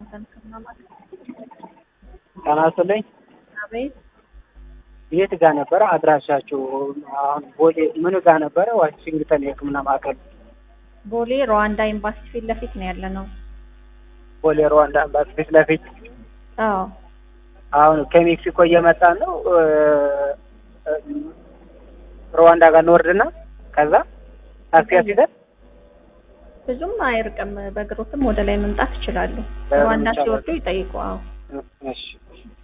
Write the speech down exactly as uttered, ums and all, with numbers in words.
ዋሽንግተን ሕክምና ማዕከል። ተናስተልኝ አቤት። የት ጋር ነበረ አድራሻችሁ? አሁን ቦሌ ምን ጋር ነበረ? ዋሽንግተን የሕክምና ማዕከል ቦሌ ሩዋንዳ ኤምባሲ ፊት ለፊት ነው ያለነው። ቦሌ ሩዋንዳ ኤምባሲ ፊት ለፊት። አዎ አሁን ከሜክሲኮ እየመጣን ነው። ሩዋንዳ ጋር እንወርድና ከዛ ታክሲ ያስይዘን ብዙም አይርቅም። በእግሮትም ወደ ላይ መምጣት ይችላሉ። በእግር ሩዋንዳ ይቻላል። ሲወርዱ ይጠይቁ። አዎ እሺ